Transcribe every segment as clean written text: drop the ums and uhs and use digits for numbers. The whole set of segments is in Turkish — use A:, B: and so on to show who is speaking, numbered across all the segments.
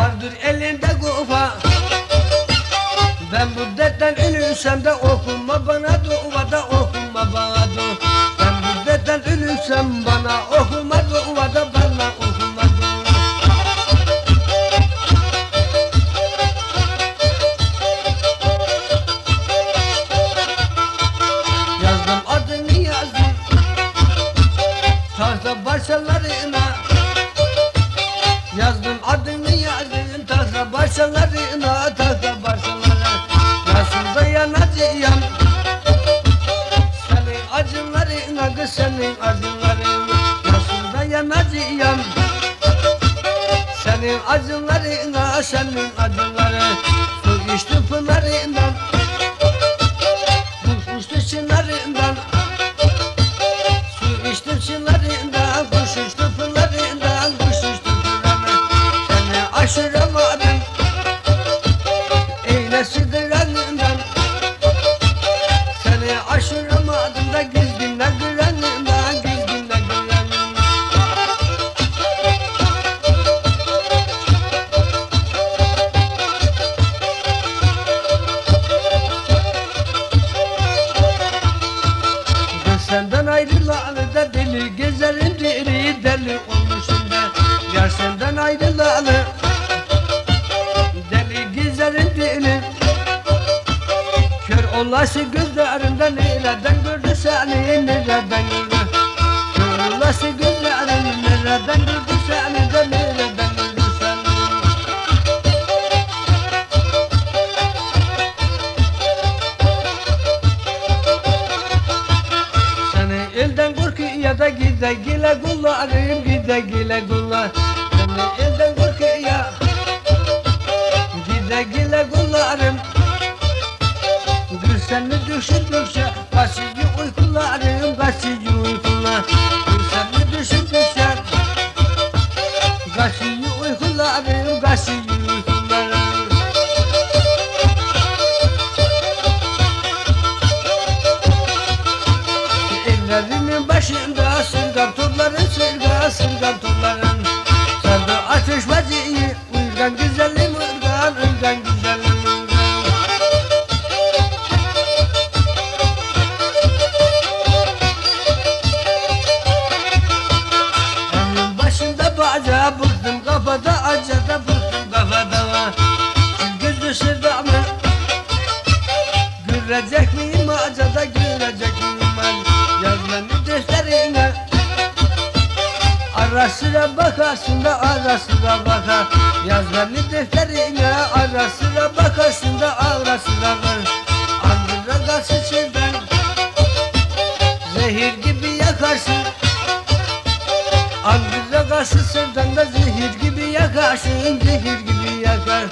A: vardır elinde kufa. Ben bu dertten ölürsem de okuma bana duvada, okuma bana du. Ben bu dertten ölürsem bana okuma duvada, bana okuma du. Yazdım adını yazdım tahta parçalarına. Yazdım adını yazdım tahta parçalarına, tahta parçalarına. Nasıl dayanacağım senin acılarına, kız senin acılarına. Nasıl dayanacağım senin acılarına, senin acılarına. Su içtim pınarından, kuş uçtu çınarından. Su içtim çınarından, kuş uçtu pınarından, kuş uçtu pınarından. Seni aşıramadım eylesi direnimden. Seni aşıramadım da gizginle güvenimden, gizginle güvenimden. Kız senden ayrılalı da deli gezerim, deli deli olmuşum da. Yar senden ayrılalı deli gezerim, deli. Kör olası gözlerinden nereden gördü seni, nereden gördü? Kör olası gözlerinden nereden gördü seni de, nereden gördü seni? Seni elden korkuyor da gide gile kullarım, gide gile kullar. Seni elden korkuyor gide gile kullarım. Gül seni düşündükçe kaçıcı uykularım, kaçıcı uykular. Gül seni düşündükçe kaçıcı uykularım, kaçıcı uykularım. Evlerimin başında sırgan turların, sırgan turların. Sardı ateş bacıyı, uyurgan güzelim, uyurgan, uyurgan güzelim. Baca bıktım kafada, acada bıktım kafada. Gözü sevdamı görecek miyim, acada görecek miyim ben? Yaz beni defterine, ara sıra bakarsın da, ara sıra bakar. Yaz beni defterine, ara sıra bakarsın da, ara sıra bakar. Andıra karşı sevden zehir gibi yakarsın. Andıra karşı sevdan da zehir gibi yakarsın, zehir gibi yakar.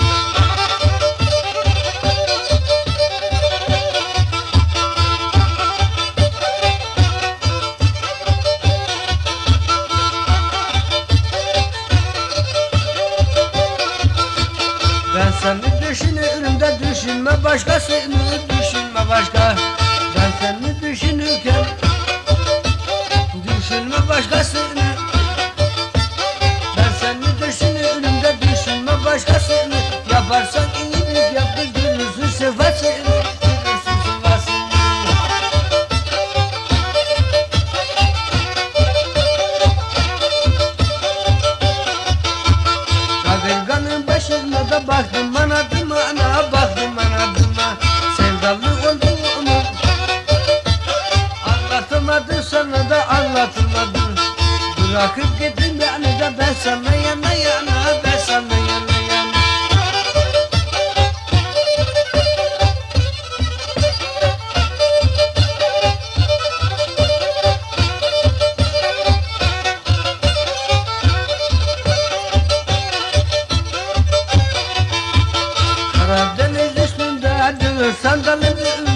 A: Ben seni düşünürüm de düşünme başkasını, düşünme başka. Ben seni düşünürken düşünme başkasını. Düşünürüm de düşünme başkasını. Yaparsan iyilik yaptır, görürsün sıfatını, görürsün sıfatını. Kadırganın başına da baktım anadıma, ana baktım anadıma. Sevdalı olduğumu anlatamadım, sana da anlatılmadım. Bırakıp gittim yani de ben sana yana yana, ben sana yana yana. Karadeniz üstünde dövür sandalını.